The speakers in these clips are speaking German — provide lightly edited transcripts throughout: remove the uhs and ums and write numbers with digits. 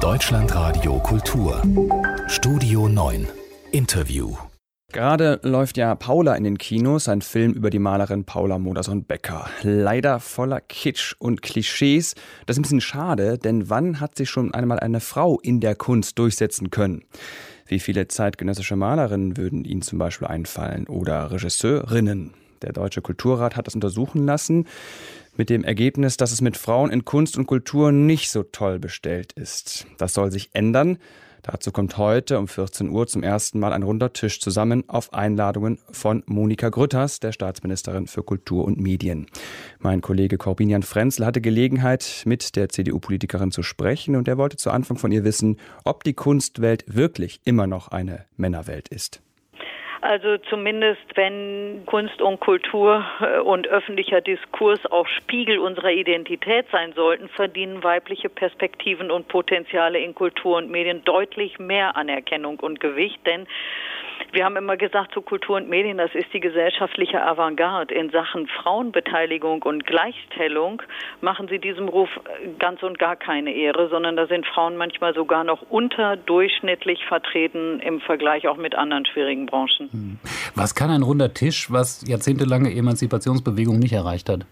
Deutschlandradio Kultur. Studio 9. Interview. Gerade läuft ja Paula in den Kinos, ein Film über die Malerin Paula Modersohn-Becker. Leider voller Kitsch und Klischees. Das ist ein bisschen schade, denn wann hat sich schon einmal eine Frau in der Kunst durchsetzen können? Wie viele zeitgenössische Malerinnen würden Ihnen zum Beispiel einfallen oder Regisseurinnen? Der Deutsche Kulturrat hat das untersuchen lassen, mit dem Ergebnis, dass es mit Frauen in Kunst und Kultur nicht so toll bestellt ist. Das soll sich ändern. Dazu kommt heute um 14 Uhr zum ersten Mal ein runder Tisch zusammen auf Einladungen von Monika Grütters, der Staatsministerin für Kultur und Medien. Mein Kollege Corbinian Frenzel hatte Gelegenheit, mit der CDU-Politikerin zu sprechen und er wollte zu Anfang von ihr wissen, ob die Kunstwelt wirklich immer noch eine Männerwelt ist. Also zumindest, wenn Kunst und Kultur und öffentlicher Diskurs auch Spiegel unserer Identität sein sollten, verdienen weibliche Perspektiven und Potenziale in Kultur und Medien deutlich mehr Anerkennung und Gewicht, denn wir haben immer gesagt, so Kultur und Medien, das ist die gesellschaftliche Avantgarde. In Sachen Frauenbeteiligung und Gleichstellung machen sie diesem Ruf ganz und gar keine Ehre, sondern da sind Frauen manchmal sogar noch unterdurchschnittlich vertreten im Vergleich auch mit anderen schwierigen Branchen. Was kann ein runder Tisch, was jahrzehntelange Emanzipationsbewegung nicht erreicht hat?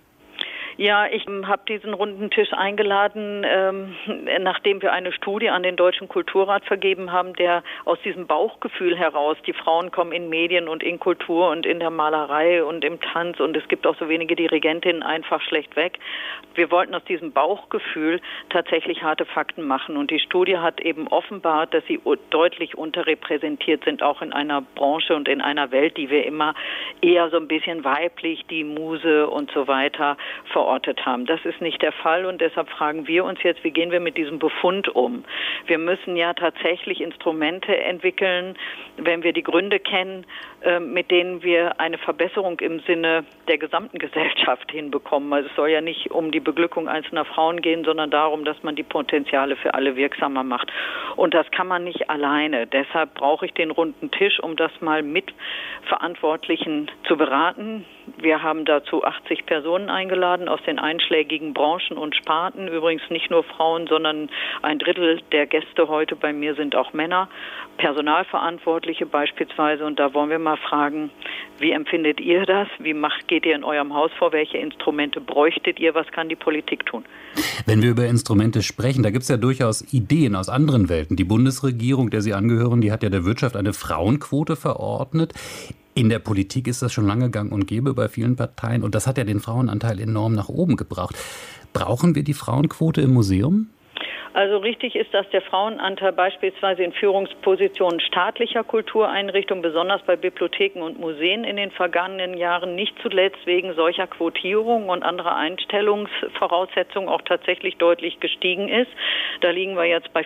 Ja, ich habe diesen runden Tisch eingeladen, nachdem wir eine Studie an den Deutschen Kulturrat vergeben haben, der aus diesem Bauchgefühl heraus, die Frauen kommen in Medien und in Kultur und in der Malerei und im Tanz und es gibt auch so wenige Dirigentinnen einfach schlecht weg. Wir wollten aus diesem Bauchgefühl tatsächlich harte Fakten machen und die Studie hat eben offenbart, dass sie deutlich unterrepräsentiert sind, auch in einer Branche und in einer Welt, die wir immer eher so ein bisschen weiblich, die Muse und so weiter verortet haben. Das ist nicht der Fall und deshalb fragen wir uns jetzt, wie gehen wir mit diesem Befund um? Wir müssen ja tatsächlich Instrumente entwickeln, wenn wir die Gründe kennen, mit denen wir eine Verbesserung im Sinne der gesamten Gesellschaft hinbekommen. Also es soll ja nicht um die Beglückung einzelner Frauen gehen, sondern darum, dass man die Potenziale für alle wirksamer macht. Und das kann man nicht alleine. Deshalb brauche ich den runden Tisch, um das mal mit Verantwortlichen zu beraten. Wir haben dazu 80 Personen eingeladen aus den einschlägigen Branchen und Sparten. Übrigens nicht nur Frauen, sondern ein Drittel der Gäste heute bei mir sind auch Männer, Personalverantwortliche beispielsweise. Und da wollen wir mal fragen, wie empfindet ihr das? Geht ihr in eurem Haus vor? Welche Instrumente bräuchtet ihr? Was kann die Politik tun? Wenn wir über Instrumente sprechen, da gibt es ja durchaus Ideen aus anderen Welten. Die Bundesregierung, der Sie angehören, die hat ja der Wirtschaft eine Frauenquote verordnet. In der Politik ist das schon lange gang und gäbe bei vielen Parteien. Und das hat ja den Frauenanteil enorm nach oben gebracht. Brauchen wir die Frauenquote im Museum? Also richtig ist, dass der Frauenanteil beispielsweise in Führungspositionen staatlicher Kultureinrichtungen, besonders bei Bibliotheken und Museen in den vergangenen Jahren, nicht zuletzt wegen solcher Quotierungen und anderer Einstellungsvoraussetzungen auch tatsächlich deutlich gestiegen ist. Da liegen wir jetzt bei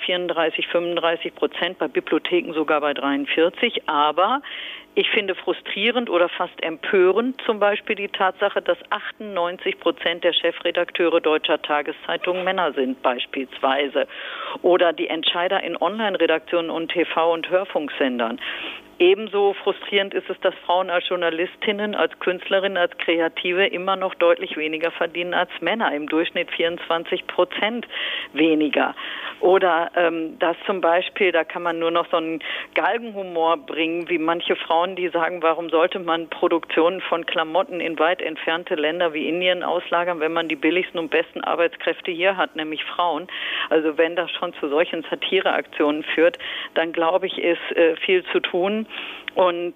34-35%, bei Bibliotheken sogar bei 43%. Aber ich finde frustrierend oder fast empörend zum Beispiel die Tatsache, dass 98% der Chefredakteure deutscher Tageszeitungen Männer sind beispielsweise. Oder die Entscheider in Online-Redaktionen und TV- und Hörfunksendern. Ebenso frustrierend ist es, dass Frauen als Journalistinnen, als Künstlerinnen, als Kreative immer noch deutlich weniger verdienen als Männer, im Durchschnitt 24% weniger. Oder dass zum Beispiel, da kann man nur noch so einen Galgenhumor bringen, wie manche Frauen, die sagen, warum sollte man Produktionen von Klamotten in weit entfernte Länder wie Indien auslagern, wenn man die billigsten und besten Arbeitskräfte hier hat, nämlich Frauen. Also wenn das schon zu solchen Satireaktionen führt, dann glaube ich, ist viel zu tun. Und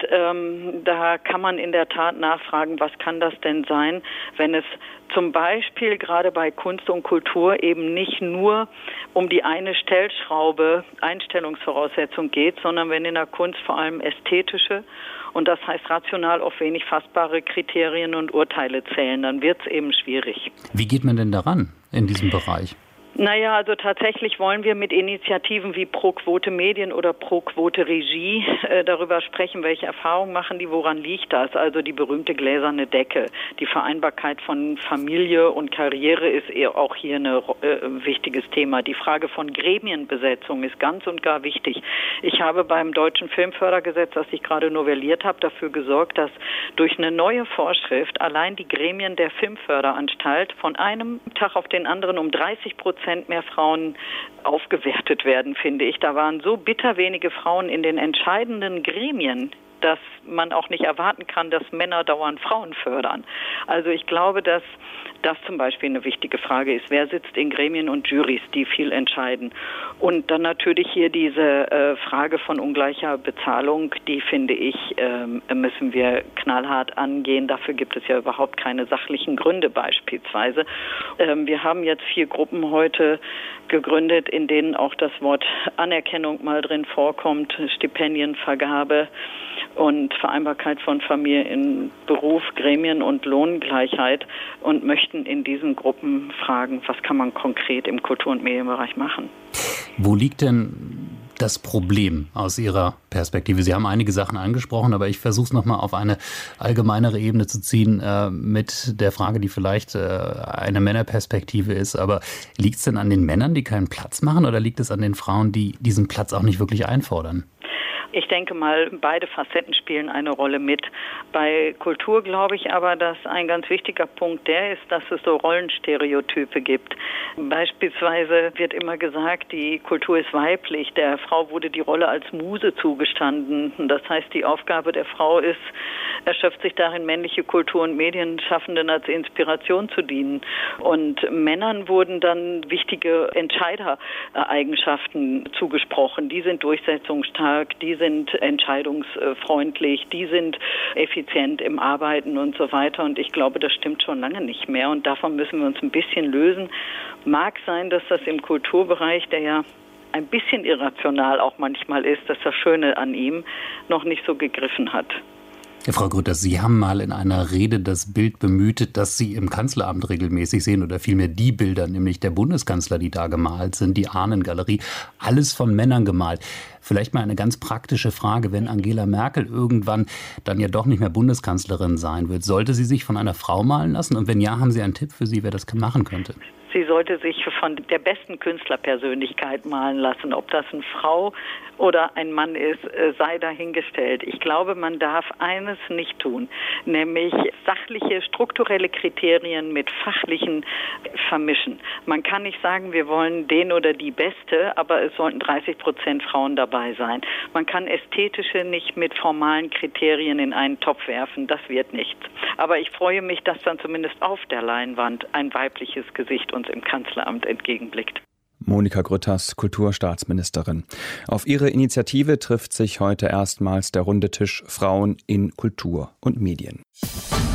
da kann man in der Tat nachfragen, was kann das denn sein, wenn es zum Beispiel gerade bei Kunst und Kultur eben nicht nur um die eine Stellschraube Einstellungsvoraussetzung geht, sondern wenn in der Kunst vor allem ästhetische und das heißt rational auf wenig fassbare Kriterien und Urteile zählen, dann wird es eben schwierig. Wie geht man denn daran in diesem Bereich? Naja, also tatsächlich wollen wir mit Initiativen wie Pro Quote Medien oder Pro Quote Regie darüber sprechen, welche Erfahrungen machen die, woran liegt das? Also die berühmte gläserne Decke. Die Vereinbarkeit von Familie und Karriere ist auch hier ein wichtiges Thema. Die Frage von Gremienbesetzung ist ganz und gar wichtig. Ich habe beim Deutschen Filmfördergesetz, das ich gerade novelliert habe, dafür gesorgt, dass durch eine neue Vorschrift allein die Gremien der Filmförderanstalt von einem Tag auf den anderen um 30% Prozent mehr Frauen aufgewertet werden, finde ich. Da waren so bitter wenige Frauen in den entscheidenden Gremien, dass man auch nicht erwarten kann, dass Männer dauernd Frauen fördern. Also ich glaube, dass das zum Beispiel eine wichtige Frage ist. Wer sitzt in Gremien und Jurys, die viel entscheiden? Und dann natürlich hier diese Frage von ungleicher Bezahlung, die finde ich, müssen wir knallhart angehen. Dafür gibt es ja überhaupt keine sachlichen Gründe beispielsweise. Wir haben jetzt 4 Gruppen heute gegründet, in denen auch das Wort Anerkennung mal drin vorkommt, Stipendienvergabe und Vereinbarkeit von Familie, Beruf, Gremien und Lohngleichheit und möchten in diesen Gruppen fragen, was kann man konkret im Kultur- und Medienbereich machen. Wo liegt denn das Problem aus Ihrer Perspektive? Sie haben einige Sachen angesprochen, aber ich versuche es nochmal auf eine allgemeinere Ebene zu ziehen mit der Frage, die vielleicht eine Männerperspektive ist. Aber liegt es denn an den Männern, die keinen Platz machen, oder liegt es an den Frauen, die diesen Platz auch nicht wirklich einfordern? Ich denke mal, beide Facetten spielen eine Rolle mit. Bei Kultur glaube ich aber, dass ein ganz wichtiger Punkt der ist, dass es so Rollenstereotype gibt. Beispielsweise wird immer gesagt, die Kultur ist weiblich. Der Frau wurde die Rolle als Muse zugestanden. Das heißt, die Aufgabe der Frau erschöpft sich darin, männliche Kultur- und Medienschaffenden als Inspiration zu dienen. Und Männern wurden dann wichtige Entscheidereigenschaften zugesprochen. Die sind durchsetzungsstark, die sind entscheidungsfreundlich, die sind effizient im Arbeiten und so weiter. Und ich glaube, das stimmt schon lange nicht mehr. Und davon müssen wir uns ein bisschen lösen. Mag sein, dass das im Kulturbereich, der ja ein bisschen irrational auch manchmal ist, dass das Schöne an ihm noch nicht so gegriffen hat. Ja, Frau Grütters, Sie haben mal in einer Rede das Bild bemüht, das Sie im Kanzleramt regelmäßig sehen, oder vielmehr die Bilder, nämlich der Bundeskanzler, die da gemalt sind, die Ahnengalerie, alles von Männern gemalt. Vielleicht mal eine ganz praktische Frage, wenn Angela Merkel irgendwann dann ja doch nicht mehr Bundeskanzlerin sein wird, sollte sie sich von einer Frau malen lassen? Und wenn ja, haben Sie einen Tipp für sie, wer das machen könnte? Sie sollte sich von der besten Künstlerpersönlichkeit malen lassen. Ob das eine Frau oder ein Mann ist, sei dahingestellt. Ich glaube, man darf eines nicht tun, nämlich sachliche, strukturelle Kriterien mit fachlichen vermischen. Man kann nicht sagen, wir wollen den oder die Beste, aber es sollten 30% Frauen dabei sein. Man kann ästhetische nicht mit formalen Kriterien in einen Topf werfen. Das wird nichts. Aber ich freue mich, dass dann zumindest auf der Leinwand ein weibliches Gesicht uns im Kanzleramt entgegenblickt. Monika Grütters, Kulturstaatsministerin. Auf ihre Initiative trifft sich heute erstmals der runde Tisch Frauen in Kultur und Medien.